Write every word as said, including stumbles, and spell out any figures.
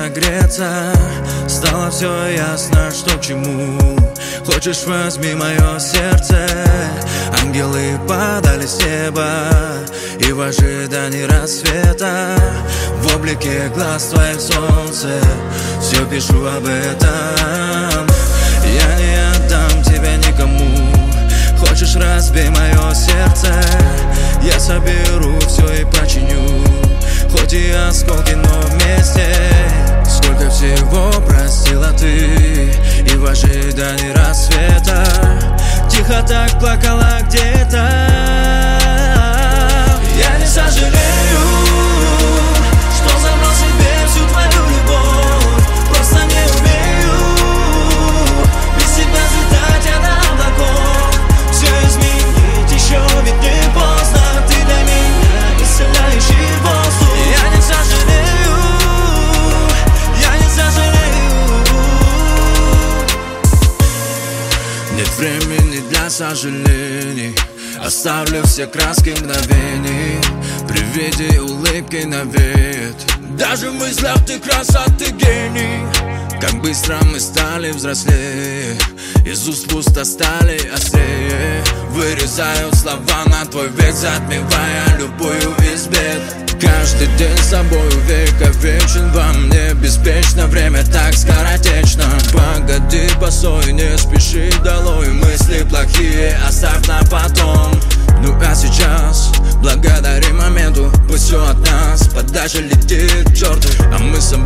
согреться. Стало все ясно, что к чему. Хочешь, возьми мое сердце. Ангелы падали с неба, и в ожидании рассвета в облике глаз твоих солнце все пишу об этом. Я не отдам тебя никому. Хочешь, разбей мое сердце. Я соберу все и починю, хоть и осколки, но вместе. Сколько всего простила ты, и в ожидании рассвета тихо так плакала где-то. Я не сожалею, что забрал себе всю твою любовь. Просто не умею без тебя взлетать я до облаков. Все изменить еще, ведь не поздно. Ты для меня исцеляющий воздух. Я не сожалею, я не сожалею. Нет времени для сожалений. Оставлю все краски мгновений. При виде улыбки навеет. Даже в мыслях ты красоты гений. Как быстро мы стали взрослее. Из уст в уста стали острее. Вырезают слова на твой век, затмевая любую из бед. Каждый день с собой увековечен во мне. Беспечно, время так скоротечно. Погоди, постой, не спеши долой. Мысли плохие оставь на потом. Ну а сейчас благодари моменту. Пусть все от нас подальше летит к черту, а мы сами